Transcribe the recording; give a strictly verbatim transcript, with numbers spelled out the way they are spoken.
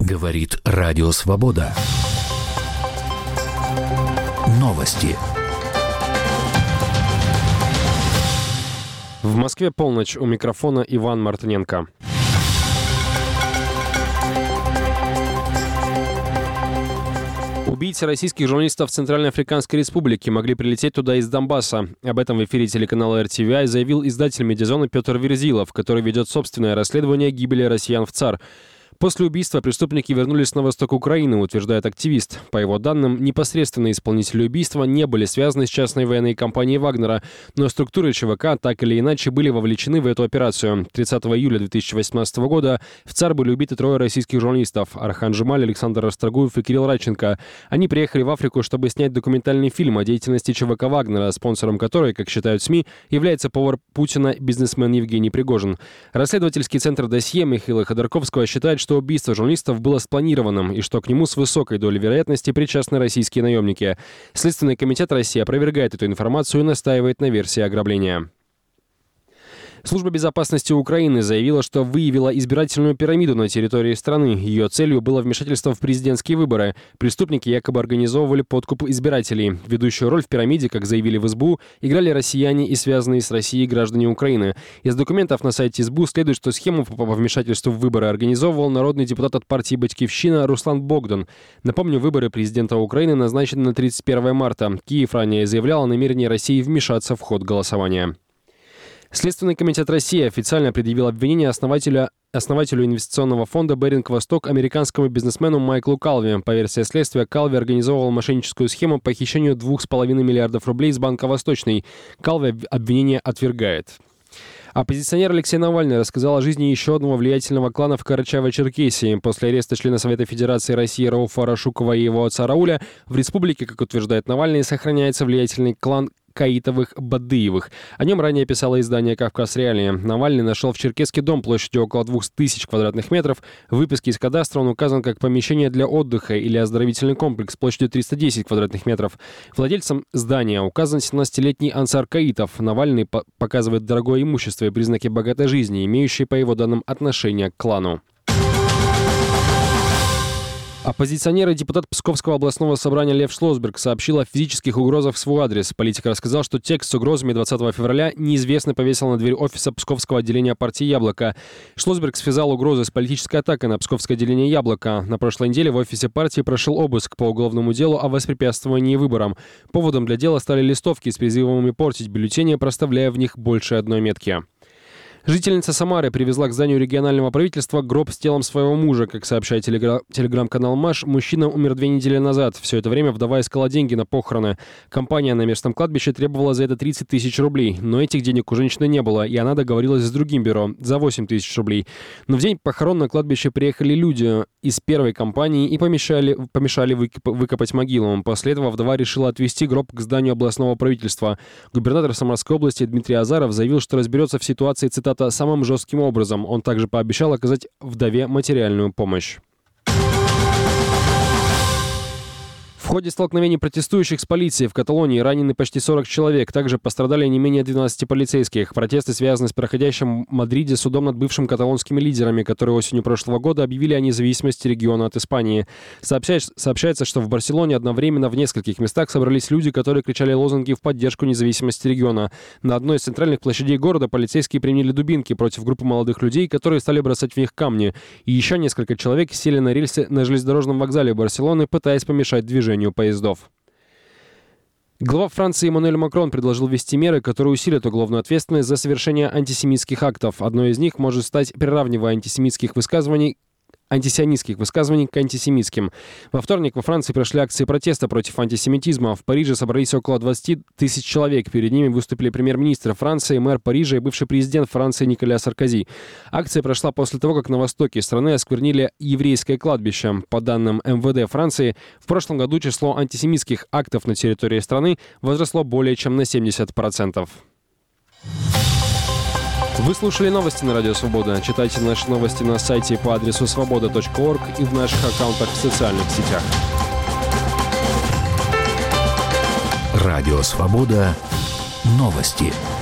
Говорит Радио Свобода. Новости. В Москве полночь. У микрофона Иван Мартыненко. Убийцы российских журналистов в Центральноафриканской Республике могли прилететь туда из Донбасса. Об этом в эфире телеканала эр ти ви ай заявил издатель «Медиазона» Петр Верзилов, который ведет собственное расследование гибели россиян в ЦАР. После убийства преступники вернулись на восток Украины, утверждает активист. По его данным, непосредственно исполнители убийства не были связаны с частной военной компанией «Вагнера», но структуры ЧВК так или иначе были вовлечены в эту операцию. тридцатого июля две тысячи восемнадцатого года в ЦАР были убиты трое российских журналистов – Архан Джемаль, Александр Расторгуев и Кирилл Радченко. Они приехали в Африку, чтобы снять документальный фильм о деятельности ЧВК «Вагнера», спонсором которой, как считают СМИ, является повар Путина, бизнесмен Евгений Пригожин. Расследовательский центр «Досье» Михаила Ходорковского считает, что что убийство журналистов было спланированным и что к нему с высокой долей вероятности причастны российские наемники. Следственный комитет России опровергает эту информацию и настаивает на версии ограбления. Служба безопасности Украины заявила, что выявила избирательную пирамиду на территории страны. Ее целью было вмешательство в президентские выборы. Преступники якобы организовывали подкуп избирателей. Ведущую роль в пирамиде, как заявили в эс бэ у, играли россияне и связанные с Россией граждане Украины. Из документов на сайте эс бэ у следует, что схему по вмешательству в выборы организовывал народный депутат от партии «Батькивщина» Руслан Богдан. Напомню, выборы президента Украины назначены на тридцать первое марта. Киев ранее заявлял о намерении России вмешаться в ход голосования. Следственный комитет России официально предъявил обвинение основателю, основателю инвестиционного фонда «Беринг Восток» американскому бизнесмену Майклу Калви. По версии следствия, Калви организовывал мошенническую схему по хищению двух с половиной миллиардов рублей из Банка Восточный. Калви обвинение отвергает. Оппозиционер Алексей Навальный рассказал о жизни еще одного влиятельного клана в Карачаево-Черкесии. После ареста члена Совета Федерации России Рауфа Рашукова и его отца Рауля в республике, как утверждает Навальный, сохраняется влиятельный клан Каитовых-Бадыевых. О нем ранее писало издание «Кавказ Реалии». Навальный нашел в Черкесский дом площадью около двух тысяч квадратных метров. В выписке из кадастра он указан как помещение для отдыха или оздоровительный комплекс площадью триста десять квадратных метров. Владельцем здания указан семнадцатилетний Ансар Каитов. Навальный по- показывает дорогое имущество и признаки богатой жизни, имеющие, по его данным, отношение к клану. Оппозиционер и депутат Псковского областного собрания Лев Шлосберг сообщил о физических угрозах в свой адрес. Политик рассказал, что текст с угрозами двадцатого февраля неизвестный повесил на дверь офиса Псковского отделения партии «Яблоко». Шлосберг связал угрозы с политической атакой на Псковское отделение «Яблоко». На прошлой неделе в офисе партии прошел обыск по уголовному делу о воспрепятствовании выборам. Поводом для дела стали листовки с призывами портить бюллетени, проставляя в них больше одной метки. Жительница Самары привезла к зданию регионального правительства гроб с телом своего мужа. Как сообщает телегра- телеграм-канал «Маш», мужчина умер две недели назад. Все это время вдова искала деньги на похороны. Компания на местном кладбище требовала за это тридцать тысяч рублей. Но этих денег у женщины не было, и она договорилась с другим бюро за восемь тысяч рублей. Но в день похорон на кладбище приехали люди из первой компании и помешали, помешали выкоп- выкопать могилу. После этого вдова решила отвезти гроб к зданию областного правительства. Губернатор Самарской области Дмитрий Азаров заявил, что разберется в ситуации, цитата, самым жестким образом. Он также пообещал оказать вдове материальную помощь. В ходе столкновений протестующих с полицией в Каталонии ранены почти сорок человек. Также пострадали не менее двенадцати полицейских. Протесты связаны с проходящим в Мадриде судом над бывшими каталонскими лидерами, которые осенью прошлого года объявили о независимости региона от Испании. Сообщается, сообщается, что в Барселоне одновременно в нескольких местах собрались люди, которые кричали лозунги в поддержку независимости региона. На одной из центральных площадей города полицейские применили дубинки против группы молодых людей, которые стали бросать в них камни. И еще несколько человек сели на рельсы на железнодорожном вокзале Барселоны, пытаясь помешать движению поездов. Глава Франции Эммануэль Макрон предложил ввести меры, которые усилят уголовную ответственность за совершение антисемитских актов. Одной из них может стать приравнивание антисемитских высказываний антисионистских высказываний к антисемитским. Во вторник во Франции прошли акции протеста против антисемитизма. В Париже собрались около двадцати тысяч человек. Перед ними выступили премьер-министр Франции, мэр Парижа и бывший президент Франции Николя Саркози. Акция прошла после того, как на востоке страны осквернили еврейское кладбище. По данным эм вэ дэ Франции, в прошлом году число антисемитских актов на территории страны возросло более чем на семьдесят процентов. Вы слушали новости на Радио Свобода. Читайте наши новости на сайте по адресу свобода точка орг и в наших аккаунтах в социальных сетях. Радио Свобода. Новости.